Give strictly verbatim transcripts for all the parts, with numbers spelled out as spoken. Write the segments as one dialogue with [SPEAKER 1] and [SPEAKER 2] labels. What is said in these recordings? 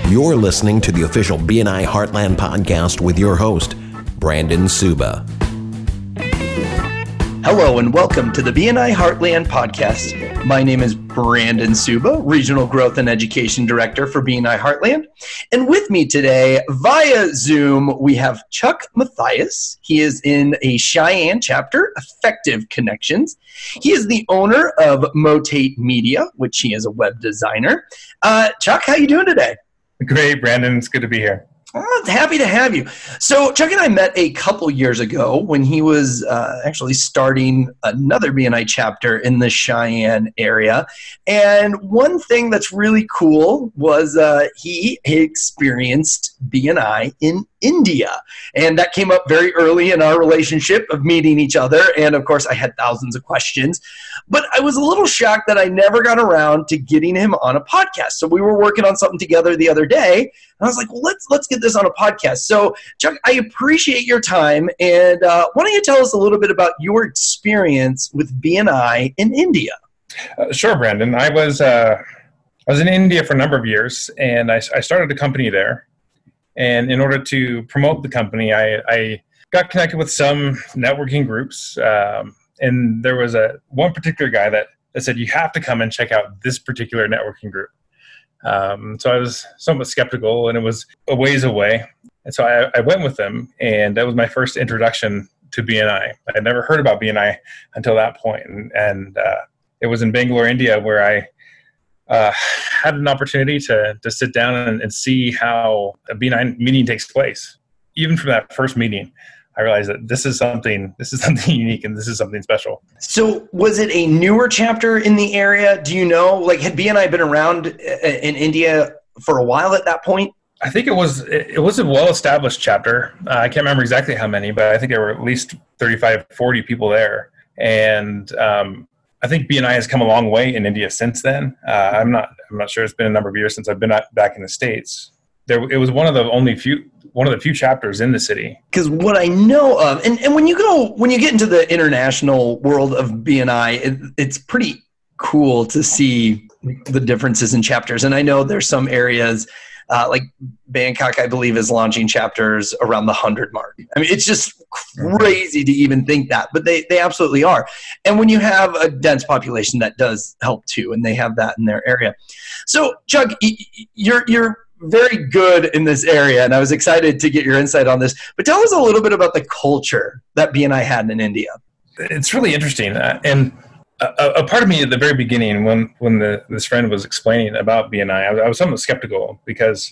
[SPEAKER 1] You're listening to the official B N I Heartland podcast with your host, Brandon Suba.
[SPEAKER 2] Hello and welcome to the B N I Heartland podcast. My name is Brandon Suba, Regional Growth and Education Director for B N I Heartland. And with me today via Zoom, we have Chuck Matthias. He is in a Cheyenne chapter, Effective Connections. He is the owner of Motate Media, which he is a web designer. Uh, Chuck, how you doing today?
[SPEAKER 3] Great, Brandon. It's good to be here.
[SPEAKER 2] Oh, happy to have you. So Chuck and I met a couple years ago when he was uh, actually starting another B N I chapter in the Cheyenne area. And one thing that's really cool was uh, he experienced B N I in India. And that came up very early in our relationship of meeting each other. And of course, I had thousands of questions. But I was a little shocked that I never got around to getting him on a podcast. So we were working on something together the other day. And I was like, well, let's let's get this on a podcast. So, Chuck, I appreciate your time. And uh, why don't you tell us a little bit about your experience with B N I in India?
[SPEAKER 3] Uh, sure, Brandon. I was uh, I was in India for a number of years, and I, I started a company there. And in order to promote the company, I, I got connected with some networking groups. Um, and there was a one particular guy that, that said, you have to come and check out this particular networking group. Um, so I was somewhat skeptical, and it was a ways away. And so I, I went with them, and that was my first introduction to B N I. I had never heard about B N I until that point. And, and uh, it was in Bangalore, India, where I uh, had an opportunity to, to sit down and, and see how a B N I meeting takes place. Even from that first meeting, I realized that this is something, this is something unique, and this is something special.
[SPEAKER 2] So was it a newer chapter in the area? Do you know, like, had B N I been around in India for a while at that point?
[SPEAKER 3] I think it was, it was a well-established chapter. Uh, I can't remember exactly how many, but I think there were at least thirty-five, forty people there. And um, I think B N I has come a long way in India since then. Uh, I'm not, I'm not sure. It's been a number of years since I've been back in the States. There, it was one of the only few, one of the few chapters in the city.
[SPEAKER 2] Because what I know of, and, and when you go, when you get into the international world of B N I, it, it's pretty cool to see the differences in chapters. And I know there's some areas, uh, like Bangkok, I believe, is launching chapters around the hundred mark. I mean, it's just crazy to even think that, but they, they absolutely are. And when you have a dense population, that does help too, and they have that in their area. So, Chuck, you're you're very good in this area, and I was excited to get your insight on this. But tell us a little bit about the culture that B N I had in India.
[SPEAKER 3] It's really interesting, uh, and a, a part of me at the very beginning, when when the, this friend was explaining about B N I, I was, I was somewhat skeptical, because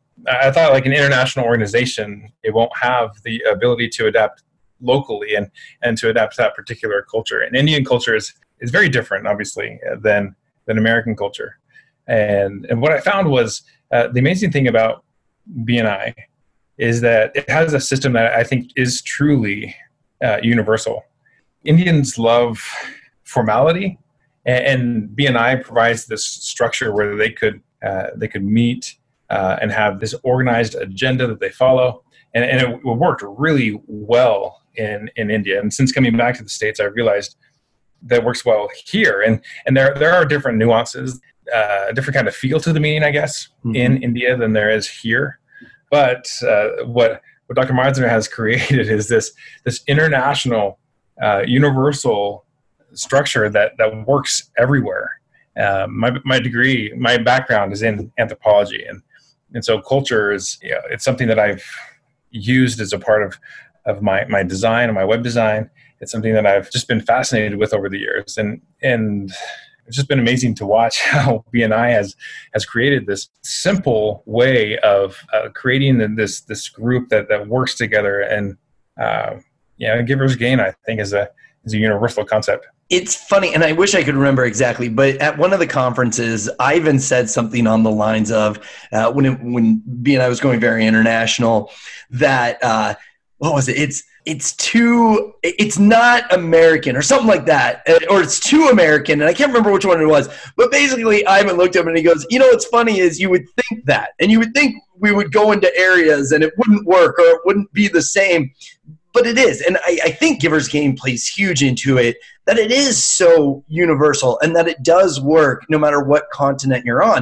[SPEAKER 3] I thought, like an international organization, it won't have the ability to adapt locally and, and to adapt to that particular culture. And Indian culture is, is very different, obviously, than than American culture. And and what I found was, uh, the amazing thing about B N I is that it has a system that I think is truly uh, universal. Indians love formality, and, and B N I provides this structure where they could uh, they could meet uh, and have this organized agenda that they follow, and, and it, it worked really well in, in India. And since coming back to the States, I realized that works well here. And and there there are different nuances, uh, a different kind of feel to the meeting, I guess, mm-hmm. in India than there is here. But uh, what what Doctor Meisner has created is this this international, uh, universal structure that that works everywhere. Uh, my my degree, my background is in anthropology, and and so culture is, you know, it's something that I've used as a part of of my my design and my web design. It's something that I've just been fascinated with over the years, and and it's just been amazing to watch how B N I has has created this simple way of uh, creating this this group that that works together. And uh, yeah, Giver's Gain, I think, is a is a universal concept.
[SPEAKER 2] It's funny, and I wish I could remember exactly, but at one of the conferences, Ivan said something on the lines of, uh, when it, when B N I was going very international, that, uh, what was it? It's it's too, it's not American or something like that, or it's too American, and I can't remember which one it was, but basically Ivan looked at him and he goes, you know, what's funny is you would think that, and you would think we would go into areas and it wouldn't work or it wouldn't be the same. But it is, and I, I think Giver's Gain plays huge into it, that it is so universal and that it does work no matter what continent you're on.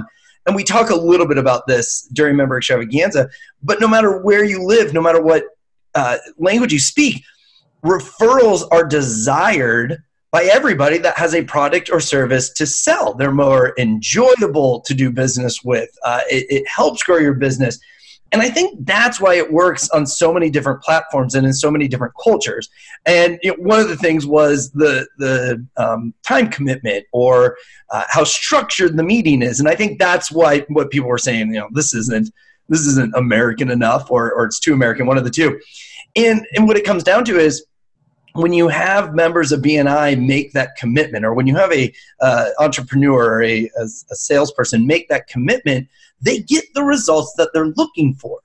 [SPEAKER 2] and we talk a little bit about this during Member Extravaganza, but no matter where you live, no matter what uh, language you speak, referrals are desired by everybody that has a product or service to sell. They're more enjoyable to do business with. Uh, it, it helps grow your business. And I think that's why it works on so many different platforms and in so many different cultures. And you know, one of the things was the the um, time commitment, or uh, how structured the meeting is. And I think that's why what people were saying, you know, this isn't this isn't American enough, or or it's too American, one of the two. And and what it comes down to is, when you have members of B N I make that commitment, or when you have a uh, entrepreneur or a, a, a salesperson make that commitment, they get the results that they're looking for.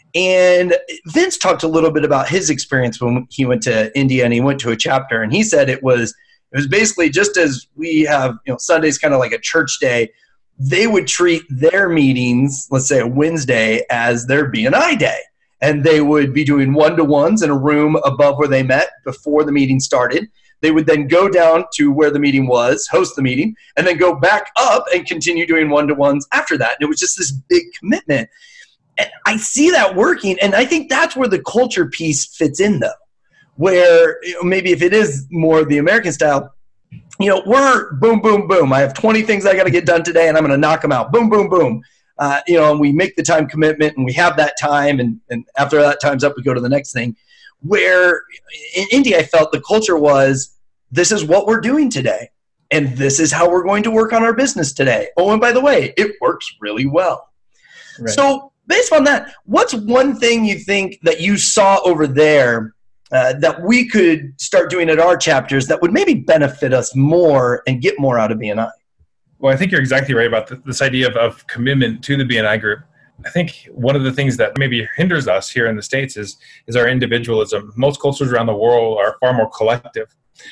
[SPEAKER 2] And Vince talked a little bit about his experience when he went to India and he went to a chapter, and he said it was it was basically just as we have, you know, Sunday's kind of like a church day. They would treat their meetings, let's say a Wednesday, as their B N I day. And they would be doing one-to-ones in a room above where they met before the meeting started. They would then go down to where the meeting was, host the meeting, and then go back up and continue doing one-to-ones after that. And it was just this big commitment. And I see that working, and I think that's where the culture piece fits in, though, where, you know, maybe if it is more the American style, you know, we're boom, boom, boom. I have twenty things I got to get done today, and I'm going to knock them out. Boom, boom, boom. Uh, you know, and we make the time commitment, and we have that time, and, and after that time's up, we go to the next thing. Where in India, I felt the culture was, this is what we're doing today, and this is how we're going to work on our business today. Oh, and by the way, it works really well. Right. So based on that, what's one thing you think that you saw over there uh, that we could start doing at our chapters that would maybe benefit us more and get more out of B N I?
[SPEAKER 3] Well, I think you're exactly right about the, this idea of, of commitment to the B N I group. I think one of the things that maybe hinders us here in the States is is our individualism. Most cultures around the world are far more collective,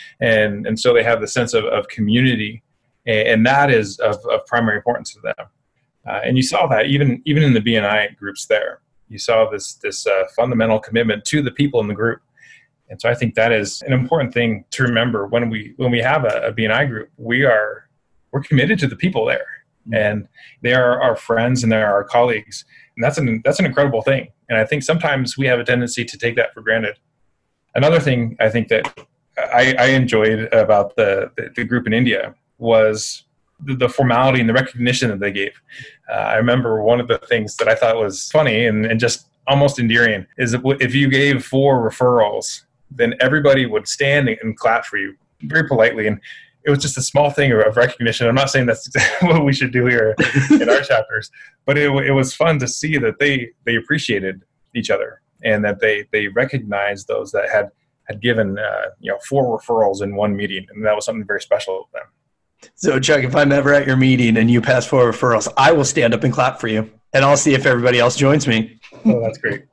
[SPEAKER 3] and and so they have the sense of, of community, and, and that is of, of primary importance to them. Uh, and you saw that even even in the B N I groups there. You saw this this uh, fundamental commitment to the people in the group. And so I think that is an important thing to remember when we when we have a, a B N I group. We are we're committed to the people there, and they are our friends and they're our colleagues. And that's an, that's an incredible thing. And I think sometimes we have a tendency to take that for granted. Another thing I think that I, I enjoyed about the, the, the group in India was the, the formality and the recognition that they gave. Uh, I remember one of the things that I thought was funny and, and just almost endearing is that if you gave four referrals, then everybody would stand and clap for you very politely. And it was just a small thing of recognition. I'm not saying that's what we should do here in our chapters, but it, it was fun to see that they, they appreciated each other, and that they, they recognized those that had, had given uh, you know four referrals in one meeting, and that was something very special to them.
[SPEAKER 2] So Chuck, if I'm ever at your meeting and you pass four referrals, I will stand up and clap for you, and I'll see if everybody else joins me.
[SPEAKER 3] Oh, that's great.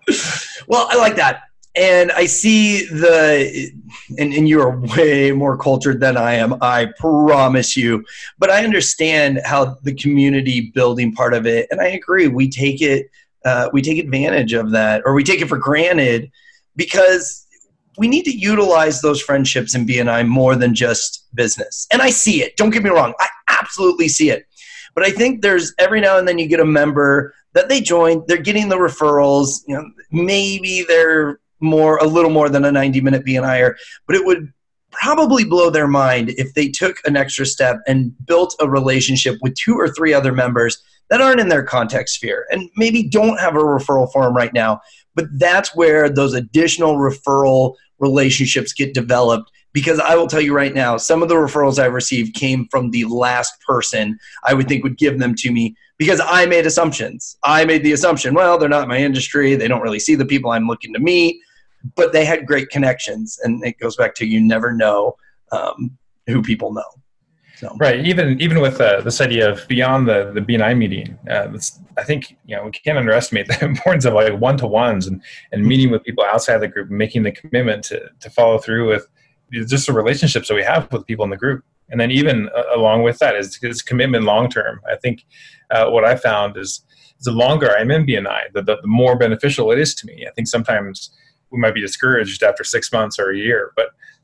[SPEAKER 2] Well, I like that. And I see the, and, and you are way more cultured than I am, I promise you. But I understand how the community building part of it, and I agree, we take it, uh, we take advantage of that, or we take it for granted, because we need to utilize those friendships in B N I more than just business. And I see it. Don't get me wrong. I absolutely see it. But I think there's every now and then you get a member that they join, they're getting the referrals, you know, maybe they're more, a little more than a ninety minute B N I-er, but it would probably blow their mind if they took an extra step and built a relationship with two or three other members that aren't in their contact sphere and maybe don't have a referral for them right now. But that's where those additional referral relationships get developed, because I will tell you right now, some of the referrals I've received came from the last person I would think would give them to me, because I made assumptions. I made the assumption, well, they're not in my industry, they don't really see the people I'm looking to meet, but they had great connections. And it goes back to, you never know um, who people know. So.
[SPEAKER 3] Right. Even even with uh, this idea of beyond the, the B N I meeting, uh, I think, you know, we can't underestimate the importance of like one-to-ones and, and meeting with people outside the group and making the commitment to, to follow through with just the relationships that we have with people in the group. And then even uh, along with that is, is commitment long-term. I think uh, what I found is, is the longer I'm in B N I, the, the, the more beneficial it is to me. I think sometimes we might be discouraged after six months or a year, but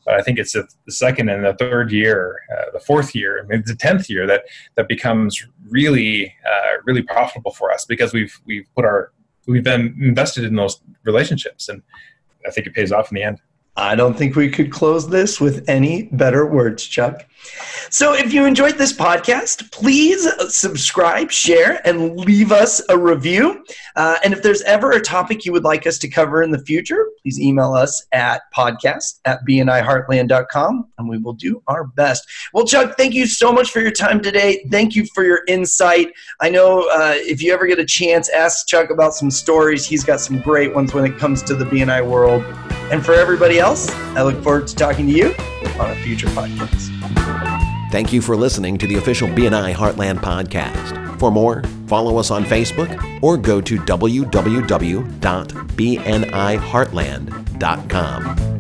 [SPEAKER 3] But I think it's the second and the third year, uh, the fourth year, maybe the tenth year that that becomes really, uh, really profitable for us because we've we've put our we've been invested in those relationships, and I think it pays off in the end.
[SPEAKER 2] I don't think we could close this with any better words, Chuck. So if you enjoyed this podcast, please subscribe, share, and leave us a review. Uh, and if there's ever a topic you would like us to cover in the future, please email us at podcast at b n i heartland dot com, and we will do our best. Well, Chuck, thank you so much for your time today. Thank you for your insight. I know uh, if you ever get a chance, ask Chuck about some stories. He's got some great ones when it comes to the B N I world. And for everybody else, I look forward to talking to you on a future podcast.
[SPEAKER 1] Thank you for listening to the official B N I Heartland podcast. For more, follow us on Facebook or go to w w w dot b n i heartland dot com.